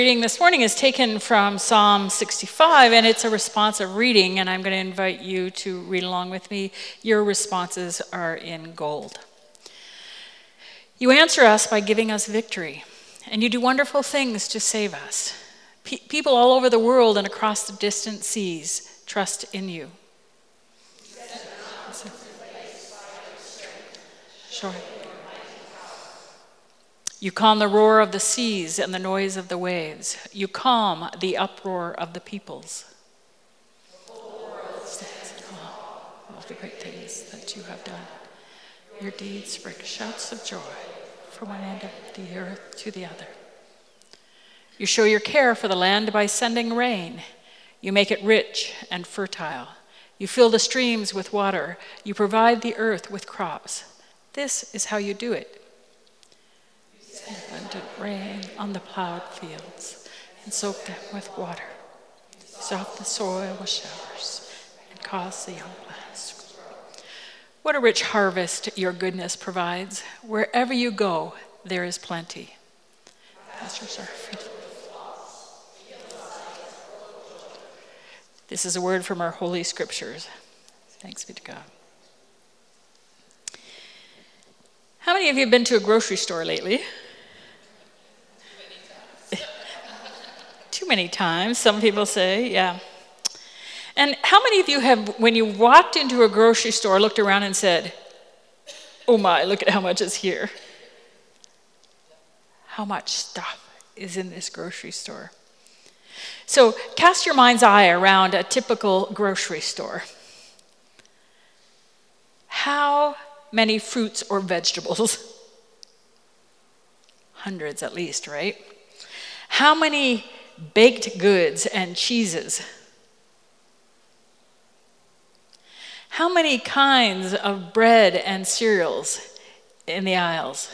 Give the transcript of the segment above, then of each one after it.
Reading this morning is taken from Psalm 65, and it's a responsive reading, and I'm going to invite you to read along with me. Your responses are in gold. You answer us by giving us victory, and you do wonderful things to save us. People all over the world and across the distant seas trust in you. Sure. You calm the roar of the seas and the noise of the waves. You calm the uproar of the peoples. All the great things that you have done. Your deeds bring shouts of joy from one end of the earth to the other. You show your care for the land by sending rain. You make it rich and fertile. You fill the streams with water. You provide the earth with crops. This is how you do it. Abundant rain on the plowed fields and soak them with water. Soak the soil with showers and cause the young plants to grow. What a rich harvest your goodness provides. Wherever you go, there is plenty. Pastures are filled. This is a word from our holy scriptures. Thanks be to God. How many of you have been to a grocery store lately? Too many times, some people say, yeah. And how many of you have, when you walked into a grocery store, looked around and said, oh my, look at how much is here. How much stuff is in this grocery store? So cast your mind's eye around a typical grocery store. How many fruits or vegetables? Hundreds at least, right? How many baked goods and cheeses? How many kinds of bread and cereals in the aisles?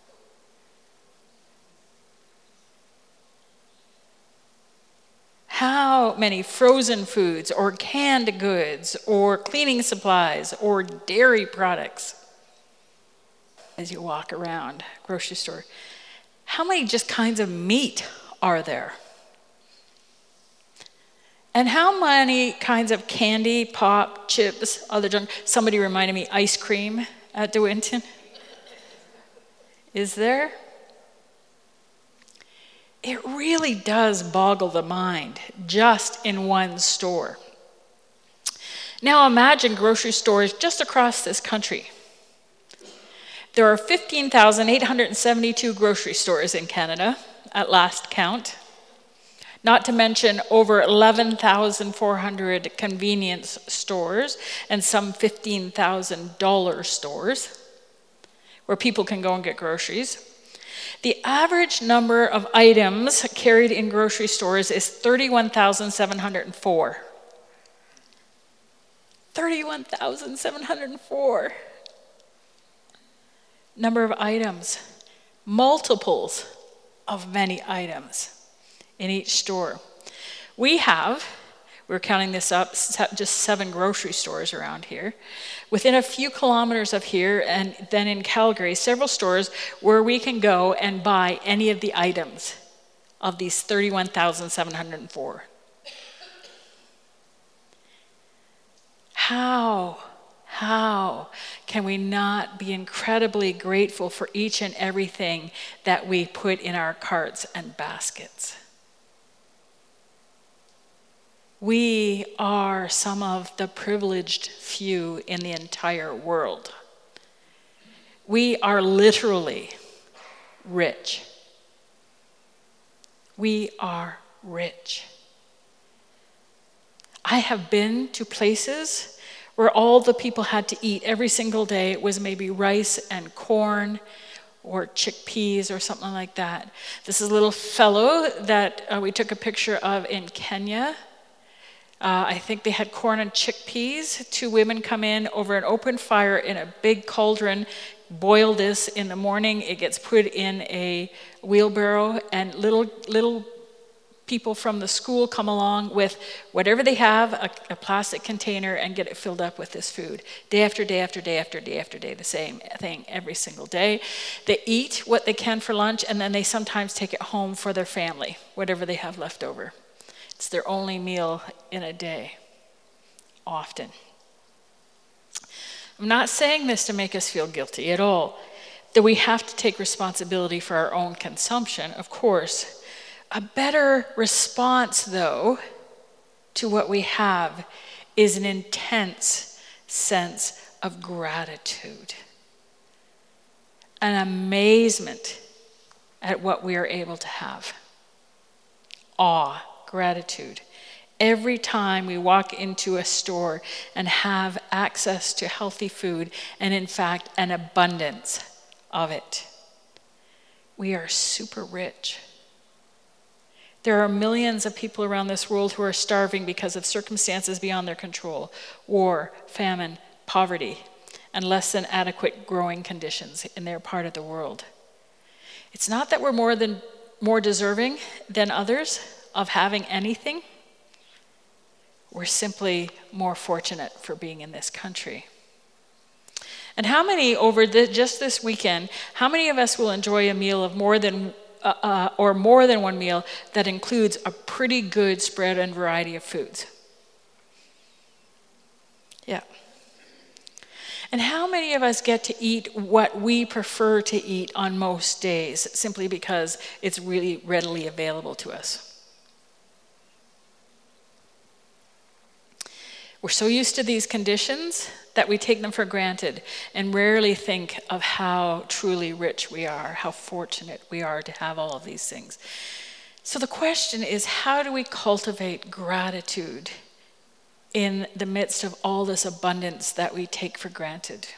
How many frozen foods or canned goods or cleaning supplies or dairy products? As you walk around a grocery store, how many just kinds of meat are there? And how many kinds of candy, pop, chips, other junk? Somebody reminded me, ice cream at DeWinton. Is there? It really does boggle the mind just in one store. Now imagine grocery stores just across this country. There are 15,872 grocery stores in Canada at last count, not to mention over 11,400 convenience stores and some 15,000 dollar stores where people can go and get groceries. The average number of items carried in grocery stores is 31,704. 31,704. Number of items, multiples of many items in each store. We're counting this up, just 7 grocery stores around here. Within a few kilometers of here, and then in Calgary, several stores where we can go and buy any of the items of these 31,704. How can we not be incredibly grateful for each and everything that we put in our carts and baskets? We are some of the privileged few in the entire world. We are literally rich. We are rich. I have been to places where all the people had to eat every single day was maybe rice and corn or chickpeas or something like that. This is a little fellow that we took a picture of in Kenya. I think they had corn and chickpeas. 2 women come in over an open fire in a big cauldron, boil this in the morning. It gets put in a wheelbarrow, and little people from the school come along with whatever they have, a plastic container, and get it filled up with this food. Day after day after day after day after day, the same thing every single day. They eat what they can for lunch, and then they sometimes take it home for their family, whatever they have left over. It's their only meal in a day, often. I'm not saying this to make us feel guilty at all, that we have to take responsibility for our own consumption, of course. A better response, though, to what we have is an intense sense of gratitude, an amazement at what we are able to have. Awe, gratitude. Every time we walk into a store and have access to healthy food, and in fact, an abundance of it, we are super rich. There are millions of people around this world who are starving because of circumstances beyond their control: war, famine, poverty, and less than adequate growing conditions in their part of the world. It's not that we're more deserving than others of having anything. We're simply more fortunate for being in this country. And how many just this weekend, how many of us will enjoy a meal of more than one meal that includes a pretty good spread and variety of foods? Yeah. And how many of us get to eat what we prefer to eat on most days, simply because it's really readily available to us? We're so used to these conditions that we take them for granted and rarely think of how truly rich we are, how fortunate we are to have all of these things. So the question is, how do we cultivate gratitude in the midst of all this abundance that we take for granted?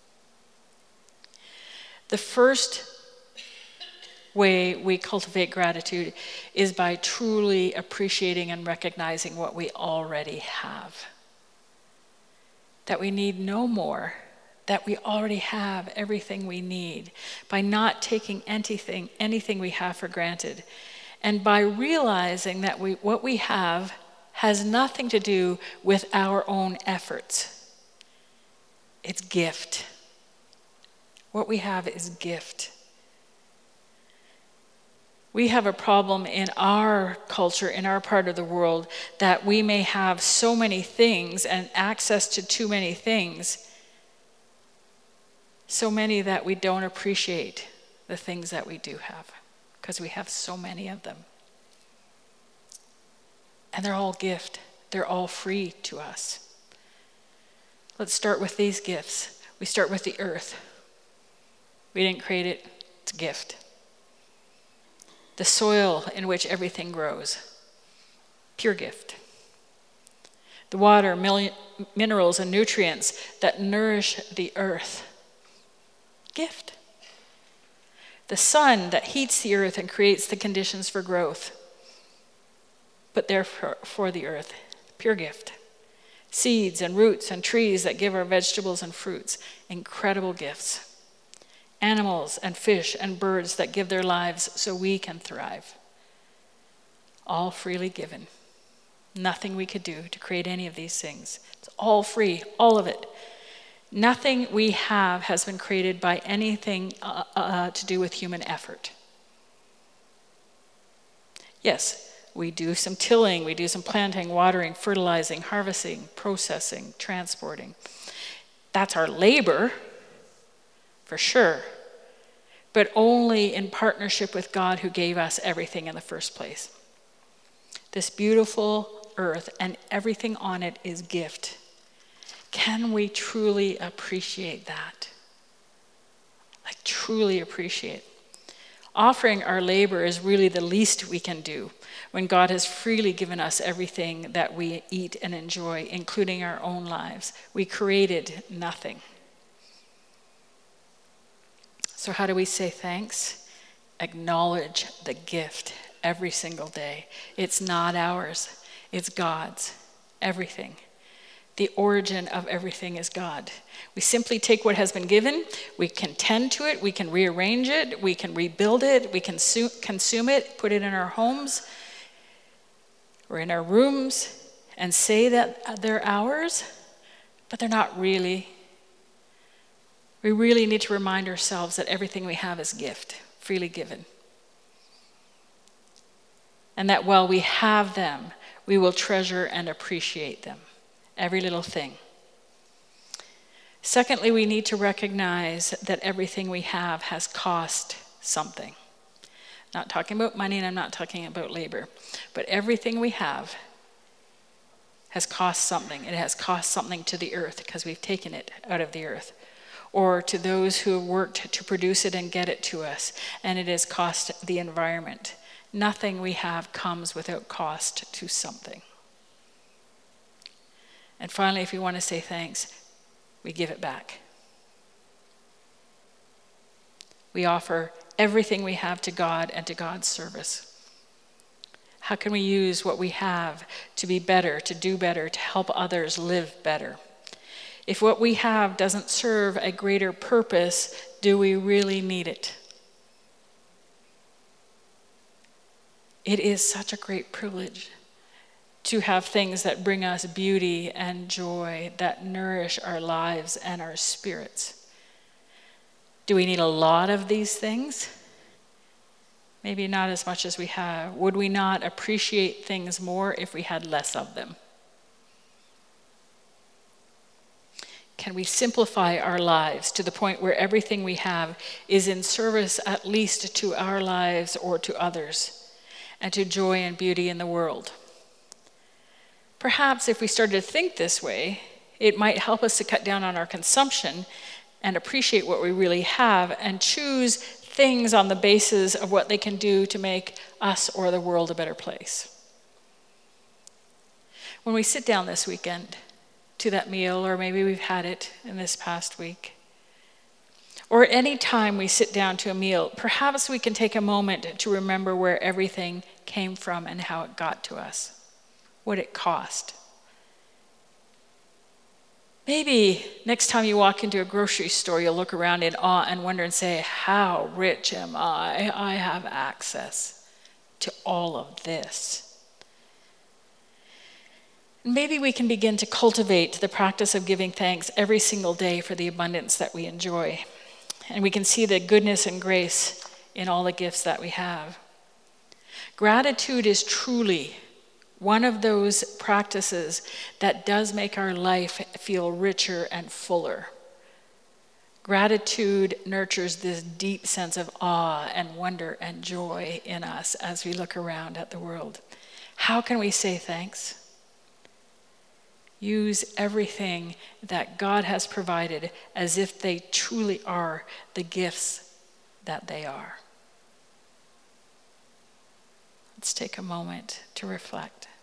The first way we cultivate gratitude is by truly appreciating and recognizing what we already have. That we need no more, that we already have everything we need, by not taking anything we have for granted, and by realizing that what we have has nothing to do with our own efforts. It's gift. What we have is gift. We have a problem in our culture, in our part of the world, that we may have so many things and access to too many things, so many that we don't appreciate the things that we do have, because we have so many of them. And they're all gift. They're all free to us. Let's start with these gifts. We start with the earth. We didn't create it. It's a gift. The soil in which everything grows, pure gift. The water, minerals, and nutrients that nourish the earth, gift. The sun that heats the earth and creates the conditions for growth, but therefore for the earth, pure gift. Seeds and roots and trees that give our vegetables and fruits, incredible gifts. Animals and fish and birds that give their lives so we can thrive. All freely given. Nothing we could do to create any of these things. It's all free, all of it. Nothing we have has been created by anything to do with human effort. Yes, we do some tilling, we do some planting, watering, fertilizing, harvesting, processing, transporting. That's our labor, for sure, but only in partnership with God, who gave us everything in the first place. This beautiful earth and everything on it is gift. Can we truly appreciate that? Like, truly appreciate. Offering our labor is really the least we can do when God has freely given us everything that we eat and enjoy, including our own lives. We created nothing. So how do we say thanks? Acknowledge the gift every single day. It's not ours, it's God's. Everything. The origin of everything is God. We simply take what has been given, we can tend to it, we can rearrange it, we can rebuild it, we can consume it, put it in our homes. We're in our rooms and say that they're ours, but they're not really. We really need to remind ourselves that everything we have is gift, freely given. And that while we have them, we will treasure and appreciate them, every little thing. Secondly, we need to recognize that everything we have has cost something. Not talking about money, and I'm not talking about labor, but everything we have has cost something. It has cost something to the earth because we've taken it out of the earth, or to those who have worked to produce it and get it to us, and it has cost the environment. Nothing we have comes without cost to something. And finally, if we want to say thanks, we give it back. We offer everything we have to God and to God's service. How can we use what we have to be better, to do better, to help others live better? If what we have doesn't serve a greater purpose, do we really need it? It is such a great privilege to have things that bring us beauty and joy, that nourish our lives and our spirits. Do we need a lot of these things? Maybe not as much as we have. Would we not appreciate things more if we had less of them? Can we simplify our lives to the point where everything we have is in service at least to our lives or to others, and to joy and beauty in the world? Perhaps if we started to think this way, it might help us to cut down on our consumption and appreciate what we really have and choose things on the basis of what they can do to make us or the world a better place. When we sit down this weekend to that meal, or maybe we've had it in this past week, or any time we sit down to a meal, perhaps we can take a moment to remember where everything came from and how it got to us, what it cost. Maybe next time you walk into a grocery store, you'll look around in awe and wonder and say, how rich am I? I have access to all of this. Maybe we can begin to cultivate the practice of giving thanks every single day for the abundance that we enjoy. And we can see the goodness and grace in all the gifts that we have. Gratitude is truly one of those practices that does make our life feel richer and fuller. Gratitude nurtures this deep sense of awe and wonder and joy in us as we look around at the world. How can we say thanks? Use everything that God has provided as if they truly are the gifts that they are. Let's take a moment to reflect.